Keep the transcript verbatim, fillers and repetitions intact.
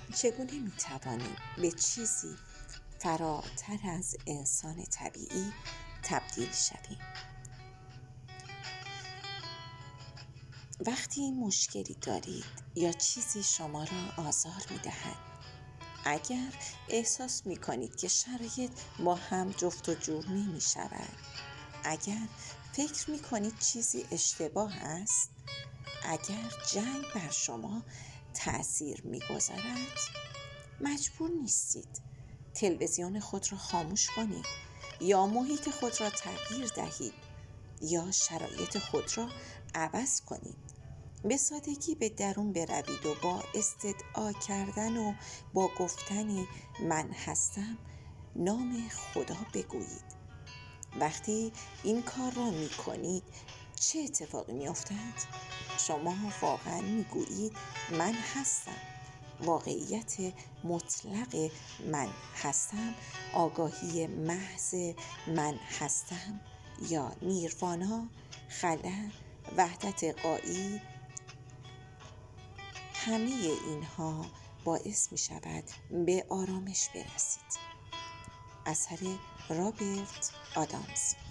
چگونه می توانیم به چیزی فراتر از انسان طبیعی تبدیل شویم؟ وقتی مشکلی دارید یا چیزی شما را آزار می دهد، اگر احساس می کنید که شرایط با هم جفت و جور نمی شود، اگر فکر می کنید چیزی اشتباه است، اگر جنگ بر شما تأثیر می گذارد، مجبور نیستید تلویزیون خود را خاموش کنید یا محیط خود را تغییر دهید یا شرایط خود را عوض کنید. به سادگی به درون بروید و با استدعا کردن و با گفتن من هستم نام خدا بگویید. وقتی این کار را می کنید چه اتفاقی می افتد؟ شما واقعا می گویید من هستم. واقعیت مطلق من هستم، آگاهی محض من هستم یا نیروانا، خلا، وحدت غایی، همه اینها باعث می شود به آرامش برسید. اثر رابرت آدامز.